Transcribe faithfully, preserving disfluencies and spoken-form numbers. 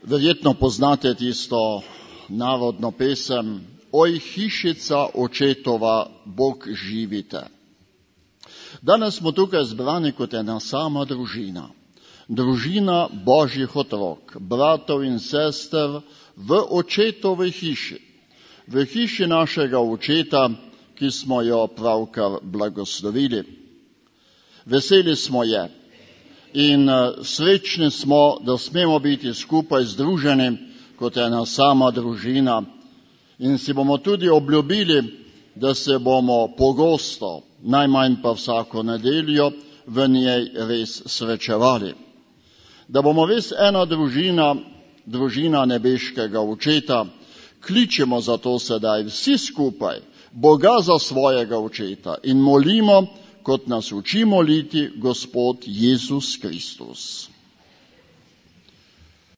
Verjetno poznate tisto narodno pesem Oj, hišica očetova, Bog živite. Danes smo tukaj zbrani kot ena sama družina. Družina Božjih otrok, bratov in sester v očetovi hiši. V hiši našega očeta, ki smo jo pravkar blagoslovili. Veseli smo je in srečni smo, da smemo biti skupaj združeni kot ena sama družina. In si bomo tudi obljubili, da se bomo pogosto, najmanj pa vsako nedeljo, v njej res srečevali. Da bomo res ena družina, družina nebeškega očeta, kličemo za to sedaj vsi skupaj Boga za svojega očeta in molimo, kot nas uči moliti Gospod Jezus Kristus.